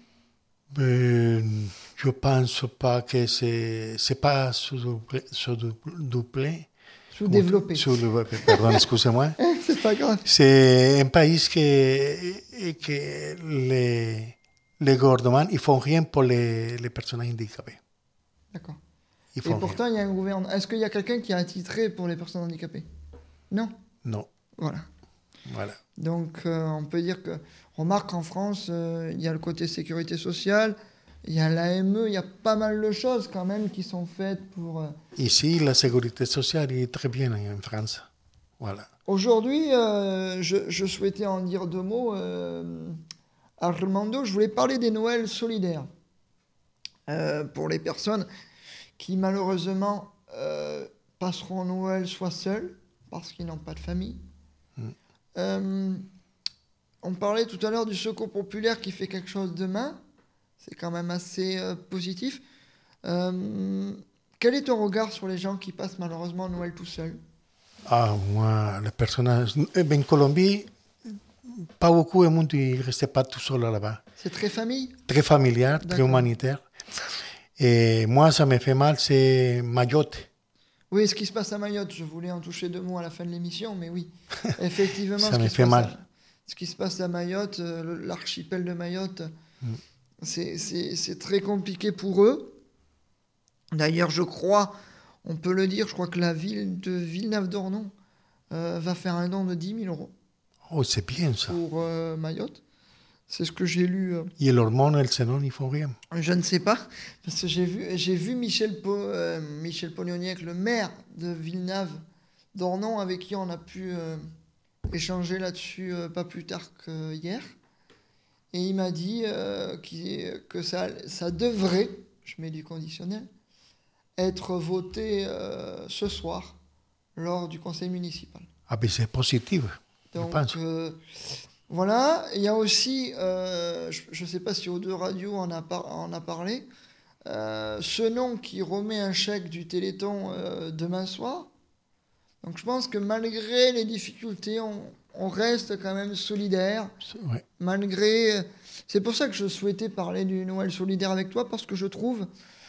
Je pense pas que c'est pas sous-doublé. Sous-développé. Sous-développé, pardon, excusez-moi. C'est pas grave. C'est un pays que les gouvernements ils font rien pour les personnes handicapées. D'accord. Ils Et font pourtant, il y a un gouvernement. Est-ce qu'il y a quelqu'un qui a attitré pour les personnes handicapées? Non. rien. Non. Voilà. Donc, on peut dire que, remarque qu'en France, il y a le côté sécurité sociale, il y a l'AME, il y a pas mal de choses quand même qui sont faites pour... Ici, la sécurité sociale est très bien en France. Voilà. Aujourd'hui, je souhaitais en dire deux mots. Armando, je voulais parler des Noëls solidaires. Pour les personnes qui, malheureusement, passeront Noël soit seules, parce qu'ils n'ont pas de famille. On parlait tout à l'heure du Secours populaire qui fait quelque chose de main. C'est quand même assez positif. Quel est ton regard sur les gens qui passent malheureusement Noël tout seuls? Ah, moi, les personnes... En Colombie, pas beaucoup de monde ne restait pas tout seul là-bas. C'est très famille? Très familial, très D'accord. humanitaire. Et moi, ça me fait mal, c'est Mayotte. Oui, ce qui se passe à Mayotte, je voulais en toucher deux mots à la fin de l'émission, mais oui, effectivement, Ça me fait mal. Ce qui se passe à Mayotte, l'archipel de Mayotte, c'est très compliqué pour eux. D'ailleurs, je crois, on peut le dire, je crois que la ville de Villeneuve-d'Ornon va faire un don de 10 000 euros Oh, c'est bien ça. pour Mayotte. C'est ce que j'ai lu. Et l'hormone, elle se donne, ils font rien. Je ne sais pas, parce que j'ai vu Michel Polioniec, le maire de Villeneuve-d'Ornon, avec qui on a pu échangé là-dessus pas plus tard qu'hier. Et il m'a dit que ça devrait, je mets du conditionnel, être voté ce soir lors du conseil municipal. Ah, mais c'est positif, Donc, je pense. voilà. Il y a aussi, je ne sais pas si O2 Radio en a parlé, ce nom qui remet un chèque du Téléthon demain soir. Donc je pense que malgré les difficultés, on reste quand même solidaire. Ouais. C'est pour ça que je souhaitais parler du Noël solidaire avec toi, parce que je trouve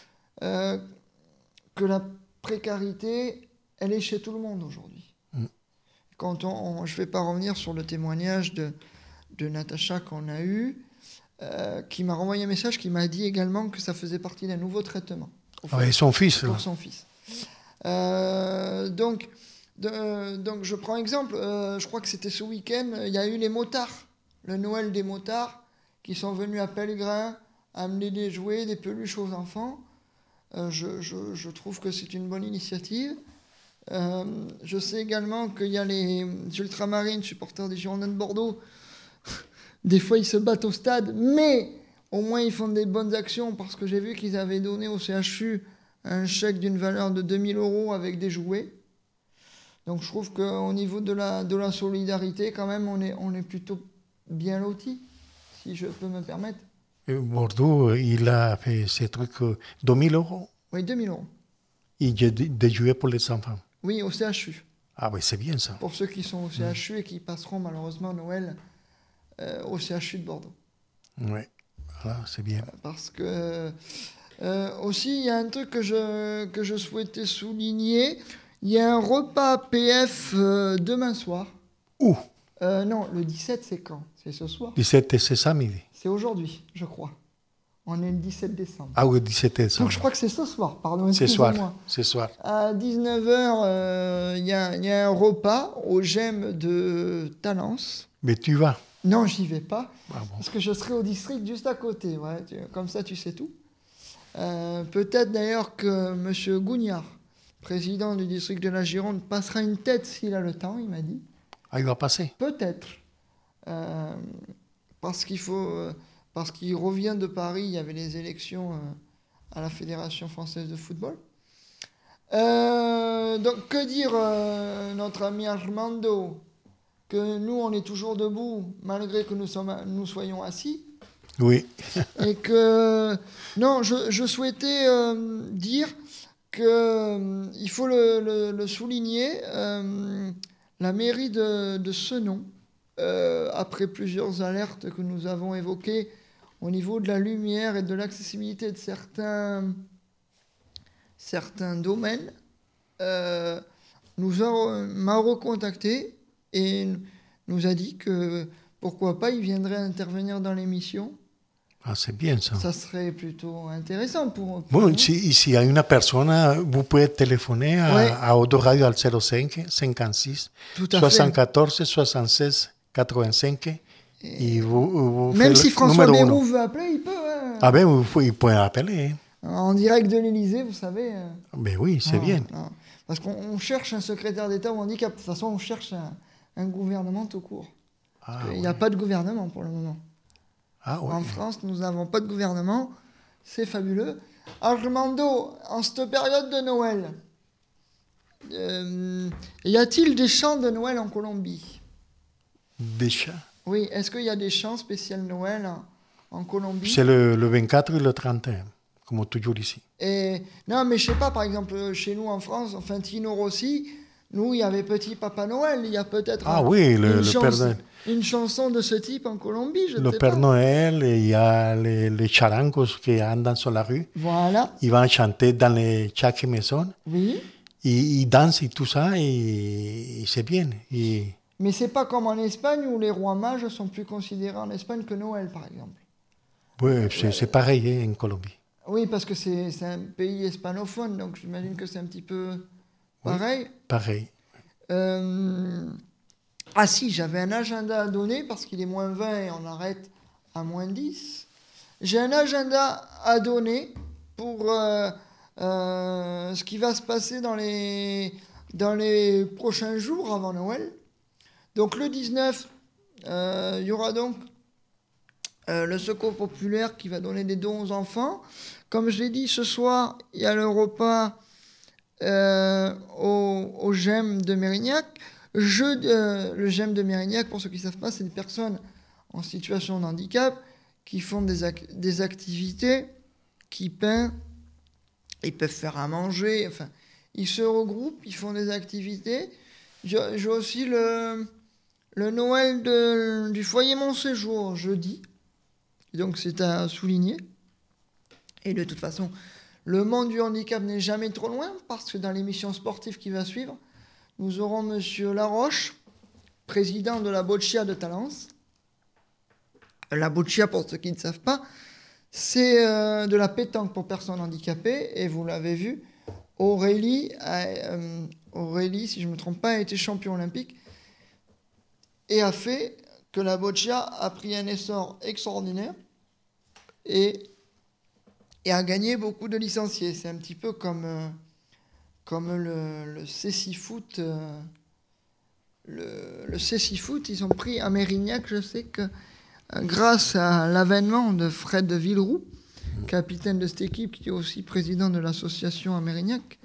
que la précarité, elle est chez tout le monde aujourd'hui. Quand je ne vais pas revenir sur le témoignage de Natacha qu'on a eu, qui m'a renvoyé un message, qui m'a dit également que ça faisait partie d'un nouveau traitement. Avec son fils. Pour son fils. Donc, je prends exemple, je crois que c'était ce week-end, il y a eu les motards, le Noël des motards, qui sont venus à Pellegrin amener des jouets, des peluches aux enfants. Je trouve que c'est une bonne initiative. Je sais également qu'il y a les ultramarines, supporters des Girondins de Bordeaux. Des fois, ils se battent au stade, mais au moins, ils font des bonnes actions, parce que j'ai vu qu'ils avaient donné au CHU un chèque d'une valeur de 2000 € avec des jouets. Donc, je trouve qu'au niveau de la solidarité, quand même, on est plutôt bien lotis, si je peux me permettre. Et Bordeaux, il a fait ces trucs 2000 €. Oui, 2000 €. Il y a des jouets pour les enfants. Oui, au CHU. Ah oui, c'est bien ça. Pour ceux qui sont au CHU et qui passeront malheureusement Noël au CHU de Bordeaux. Oui, voilà, c'est bien. Parce que aussi, il y a un truc que je souhaitais souligner. Il y a un repas PF demain soir. Où? Non, le 17, c'est quand? C'est ce soir? 17, c'est samedi. C'est aujourd'hui, je crois. On est le 17 décembre. Ah oui, 17 décembre. Donc je crois que c'est ce soir, pardon, C'est excusez-moi. ce soir. À 19h, il y a un repas aux gemmes de Talence. Mais tu vas? Non, j'y vais pas, Ah bon. parce que je serai au district juste à côté. Ouais, comme ça, tu sais tout. Peut-être d'ailleurs que M. Gougnard, président du district de la Gironde, passera une tête s'il a le temps, il m'a dit. Ah, il va passer? Peut-être. Parce qu'il revient de Paris, il y avait les élections à la Fédération française de football. Donc, que dire notre ami Armando? Que nous, on est toujours debout, malgré que nous soyons assis. Oui. Et que... Non, je souhaitais dire qu'il faut le souligner, la mairie de Senon, après plusieurs alertes que nous avons évoquées au niveau de la lumière et de l'accessibilité de certains domaines, m'a recontacté et nous a dit que pourquoi pas il viendrait intervenir dans l'émission. Ah, c'est bien ça. Ça serait plutôt intéressant pour Bon, nous. s'il y a une personne, vous pouvez téléphoner à O2 Radio al 05 56 74 76 85 et vous même si François Bayrou 1. veut appeler, il peut. Hein. Ah ben, il peut appeler. En direct de l'Élysée, vous savez. Ben oui, c'est bien. Non. Parce qu'on cherche un secrétaire d'État au handicap. De toute façon, on cherche un gouvernement tout court. Il n'y a pas de gouvernement pour le moment. Ah, ouais. En France, nous n'avons pas de gouvernement. C'est fabuleux. Armando, en cette période de Noël, y a-t-il des chants de Noël en Colombie? Des chants? Oui, est-ce qu'il y a des chants spéciaux Noël en Colombie? C'est le 24 et le 31, comme toujours ici. Non, mais je sais pas, par exemple, chez nous en France, enfin Tino Rossi, nous, il y avait Petit Papa Noël. Il y a peut-être une chanson de ce type en Colombie, je ne sais pas. Le Père Noël, il y a les charangos qui andent sur la rue. Voilà. Ils vont chanter dans chaque maison. Oui. Ils dansent et tout ça, et c'est bien. Mais c'est pas comme en Espagne où les rois mages sont plus considérés en Espagne que Noël, par exemple. Oui, c'est pareil en Colombie. Oui, parce que c'est un pays hispanophone, donc j'imagine que c'est un petit peu pareil. Oui, pareil. Ah si, j'avais un agenda à donner, parce qu'il est moins 20 et on arrête à moins 10. J'ai un agenda à donner pour ce qui va se passer dans les prochains jours avant Noël. Donc le 19, il y aura donc le Secours populaire qui va donner des dons aux enfants. Comme je l'ai dit, ce soir, il y a le repas au GEM de Mérignac. Le GEM de Mérignac, pour ceux qui ne savent pas, c'est des personnes en situation de handicap qui font des activités, qui peignent, ils peuvent faire à manger, enfin, ils se regroupent, ils font des activités. J'ai aussi le Noël du foyer Mon Séjour jeudi, donc c'est à souligner. Et de toute façon, le monde du handicap n'est jamais trop loin, parce que dans l'émission sportive qui va suivre, nous aurons Monsieur Laroche, président de la Boccia de Talence. La Boccia, pour ceux qui ne savent pas, c'est de la pétanque pour personnes handicapées, et vous l'avez vu, Aurélie, si je ne me trompe pas, a été champion olympique, et a fait que la Boccia a pris un essor extraordinaire, et a gagné beaucoup de licenciés. C'est un petit peu comme le CC Foot. Le CC Foot, ils ont pris à Mérignac, je sais que grâce à l'avènement de Fred Villeroux, capitaine de cette équipe, qui est aussi président de l'association à Mérignac,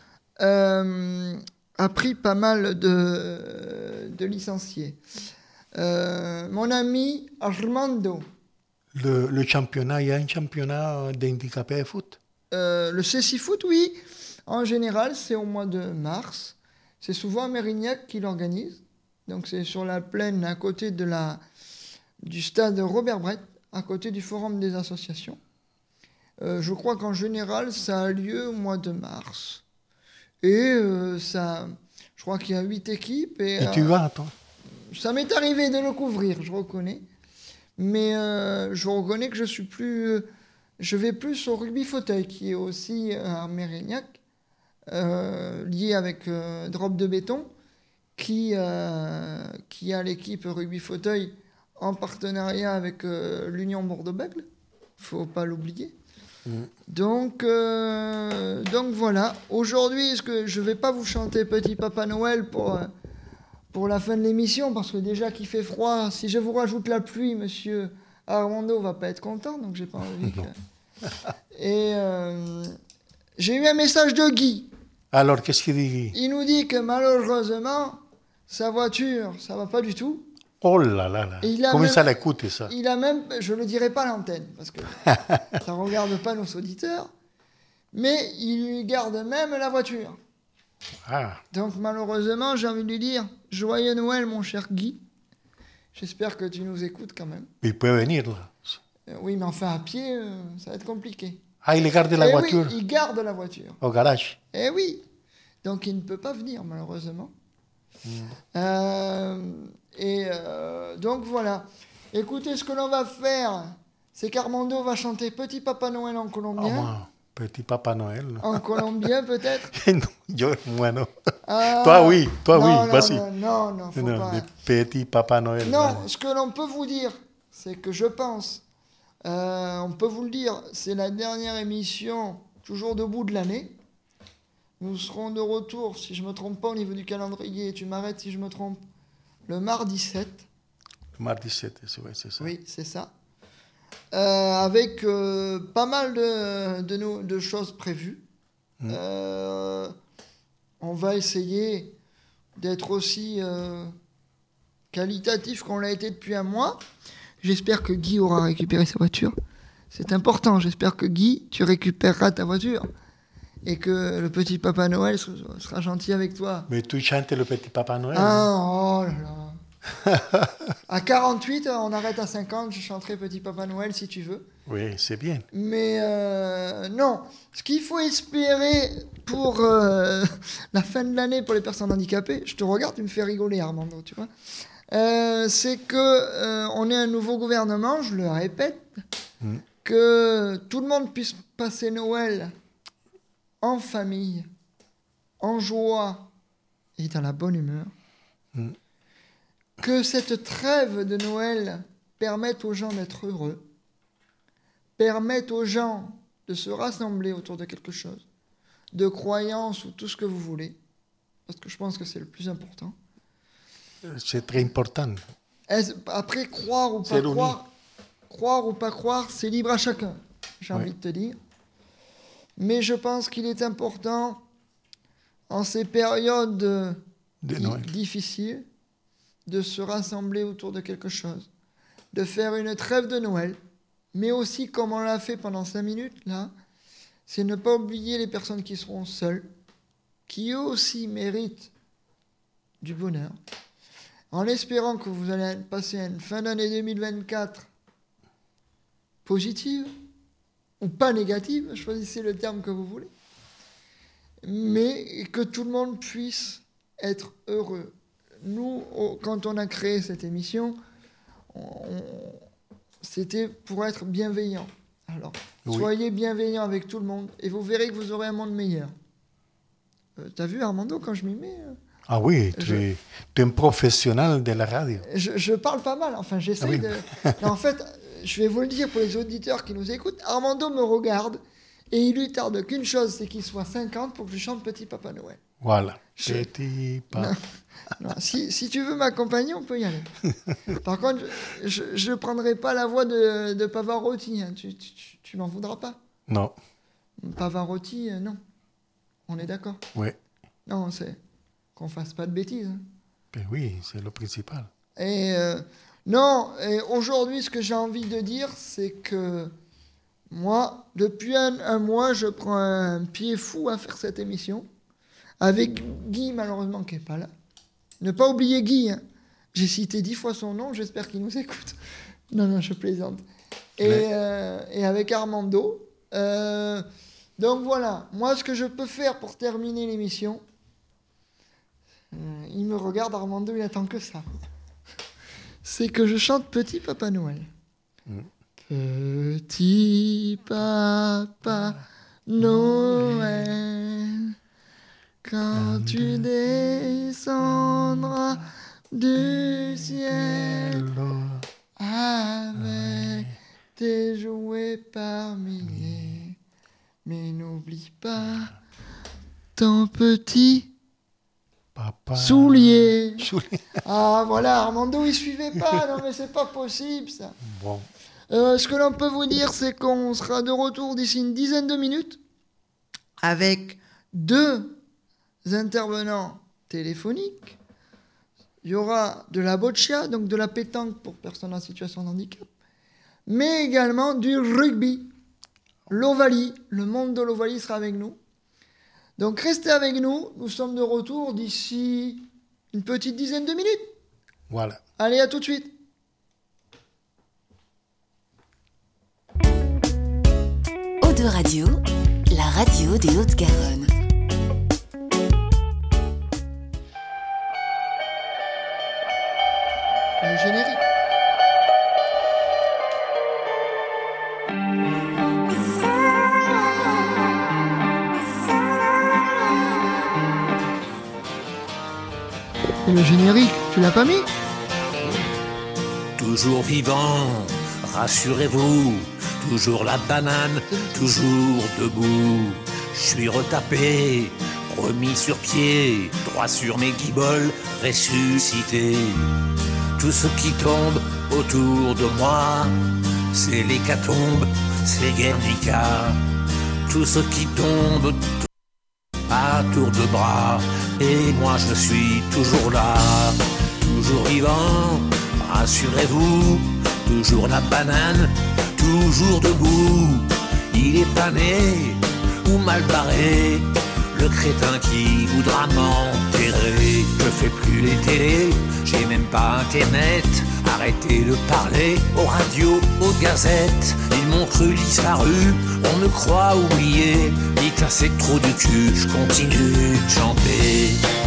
a pris pas mal de licenciés. Mon ami Armando. Le championnat, il y a un championnat d'handicapés de foot. Le CC Foot, oui. En général, c'est au mois de mars. C'est souvent à Mérignac qui l'organise. Donc c'est sur la plaine à côté du stade Robert Brett, à côté du forum des associations. Je crois qu'en général, ça a lieu au mois de mars. Et je crois qu'il y a 8 équipes. Et tu vas, toi? Ça m'est arrivé de le couvrir, je reconnais. Mais je reconnais que je vais plus au rugby fauteuil, qui est aussi à Mérignac, lié avec Drop de Béton, qui a l'équipe rugby fauteuil en partenariat avec l'Union Bordeaux-Bègles. Faut pas l'oublier. Donc voilà. Aujourd'hui, je vais pas vous chanter Petit Papa Noël pour la fin de l'émission, parce que déjà qu'il fait froid, si je vous rajoute la pluie, monsieur Armando va pas être content, donc j'ai pas envie que... Et j'ai eu un message de Guy. Alors, qu'est-ce qu'il dit? Il nous dit que malheureusement, sa voiture, ça va pas du tout. Oh là là là. Comment ça l'écoute, ça? Il a même, je le dirai pas à l'antenne, parce que ça regarde pas nos auditeurs, mais il garde même la voiture. Ah. Donc malheureusement, j'ai envie de lui dire joyeux Noël, mon cher Guy. J'espère que tu nous écoutes quand même. Il peut venir là. Oui, mais enfin à pied, ça va être compliqué. Ah, il garde la voiture? Oui, il garde la voiture. Au garage? Eh oui. Donc il ne peut pas venir malheureusement. Donc voilà. Écoutez, ce que l'on va faire, c'est qu'Armando va chanter Petit Papa Noël en colombien. Oh, Petit Papa Noël. En colombien, peut-être? Non, moi non. Toi oui, vas-y. Non, faut pas. Petit Papa Noël. Non, ce que l'on peut vous dire, c'est que je pense, on peut vous le dire, c'est la dernière émission, toujours debout de l'année. Nous serons de retour, si je ne me trompe pas, au niveau du calendrier, tu m'arrêtes si je me trompe, le mardi 7. Le mardi 7, c'est ça. Oui, c'est ça. Avec pas mal de choses prévues. On va essayer d'être aussi qualitatif qu'on l'a été depuis un mois. J'espère que Guy aura récupéré sa voiture. C'est important, j'espère que Guy, tu récupéreras ta voiture. Et que le petit Papa Noël sera gentil avec toi. Mais tu chantes le petit Papa Noël? Ah, oh là là. À 48, on arrête à 50, je chanterai Petit Papa Noël si tu veux. Oui, c'est bien. Mais non, ce qu'il faut espérer pour la fin de l'année pour les personnes handicapées, je te regarde, tu me fais rigoler Armando, tu vois, c'est que on ait un nouveau gouvernement, je le répète, que tout le monde puisse passer Noël en famille, en joie et dans la bonne humeur. Que cette trêve de Noël permette aux gens d'être heureux, permette aux gens de se rassembler autour de quelque chose, de croyance ou tout ce que vous voulez, parce que je pense que c'est le plus important. c'est très important. Après, croire ou pas croire, c'est libre à chacun, j'ai envie de te dire. Mais je pense qu'il est important, en ces périodes difficiles, de se rassembler autour de quelque chose, de faire une trêve de Noël, mais aussi, comme on l'a fait pendant 5 minutes, là, c'est ne pas oublier les personnes qui seront seules, qui eux aussi méritent du bonheur, en espérant que vous allez passer une fin d'année 2024 positive, ou pas négative, choisissez le terme que vous voulez, mais que tout le monde puisse être heureux. Nous, quand on a créé cette émission, c'était pour être bienveillant. Alors, soyez bienveillants avec tout le monde, et vous verrez que vous aurez un monde meilleur. T'as vu, Armando, quand je m'y mets Ah oui, tu es un professionnel de la radio. Je parle pas mal, enfin j'essaie de... Non, en fait, je vais vous le dire pour les auditeurs qui nous écoutent, Armando me regarde et il lui tarde qu'une chose, c'est qu'il soit 50 pour que je chante Petit Papa Noël. Voilà, Petit Papa. Non, si tu veux m'accompagner, on peut y aller. Par contre, je ne prendrai pas la voix de Pavarotti, hein. Tu m'en voudras pas? Non. Pavarotti, non. On est d'accord? Oui. Non, c'est qu'on fasse pas de bêtises. Hein. Ben oui, c'est le principal. Et non, et aujourd'hui, ce que j'ai envie de dire, c'est que moi, depuis un mois, je prends un pied fou à faire cette émission, avec Guy, malheureusement, qui n'est pas là. Ne pas oublier Guy, hein. J'ai cité 10 fois son nom, j'espère qu'il nous écoute. Non, je plaisante. Et avec Armando. Donc voilà, moi, ce que je peux faire pour terminer l'émission, il me regarde, Armando, il attend que ça. C'est que je chante Petit Papa Noël. Petit Papa Noël, quand tu descendras du ciel avec tes jouets par milliers, mais n'oublie pas ton petit Papa. Soulier. Ah voilà, Armando il suivait pas, non mais c'est pas possible ça. Bon. Ce que l'on peut vous dire, c'est qu'on sera de retour d'ici une dizaine de minutes avec 2 intervenants téléphoniques. Il y aura de la boccia, donc de la pétanque pour personnes en situation de handicap, mais également du rugby. L'Ovalie, le monde de l'Ovalie sera avec nous. Donc restez avec nous, nous sommes de retour d'ici une petite dizaine de minutes. Voilà. Allez, à tout de suite. Eau-de Radio, la radio des Hautes-Garonne. Le générique. Et le générique, tu l'as pas mis? Toujours vivant, rassurez-vous, toujours la banane, toujours debout. Je suis retapé, remis sur pied, droit sur mes guiboles, ressuscité. Tout ce qui tombe autour de moi, c'est l'hécatombe, c'est Guernica. Tout ce qui tombe à tour de bras, et moi je suis toujours là, toujours vivant, rassurez-vous, toujours la banane, toujours debout. Il est pas né ou mal barré, le crétin qui voudra m'enterrer. Je fais plus les télés, j'ai même pas internet. Arrêtez de parler aux radios, aux gazettes. Ils m'ont cru disparu, on me croit oublié. Ils cassaient trop du cul, je continue de chanter.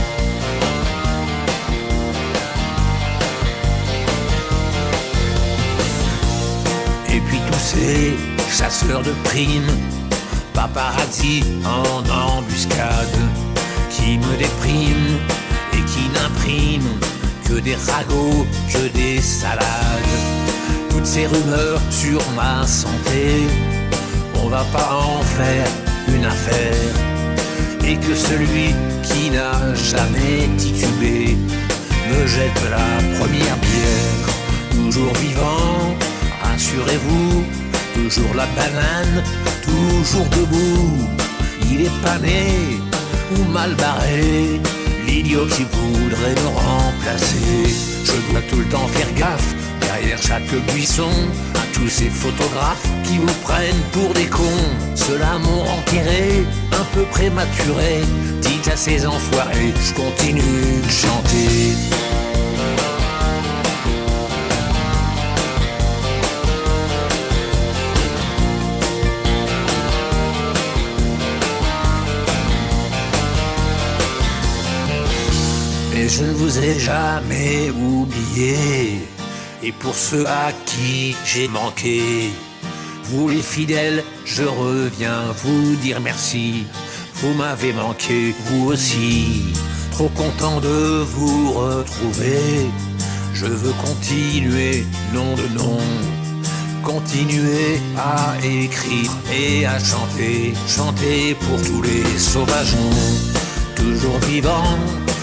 Et puis tous ces chasseurs de primes, paparazzi en embuscade, qui me dépriment et qui n'impriment que des ragots, que des salades. Toutes ces rumeurs sur ma santé, on va pas en faire une affaire. Et que celui qui n'a jamais titubé me jette la première bière. Toujours vivant, rassurez-vous, toujours la banane, toujours debout. Il est pas né ou mal barré, l'idiot qui voudrait me remplacer. Je dois tout le temps faire gaffe, derrière chaque buisson, à tous ces photographes qui vous prennent pour des cons. Ceux-là m'ont enterré, un peu prématuré. Dites à ces enfoirés, je continue de chanter. Mais je ne vous ai jamais oublié. Et pour ceux à qui j'ai manqué, vous les fidèles, je reviens vous dire merci. Vous m'avez manqué, vous aussi. Trop content de vous retrouver. Je veux continuer, nom de nom. Continuer à écrire et à chanter. Chanter pour tous les sauvageons. Toujours vivant,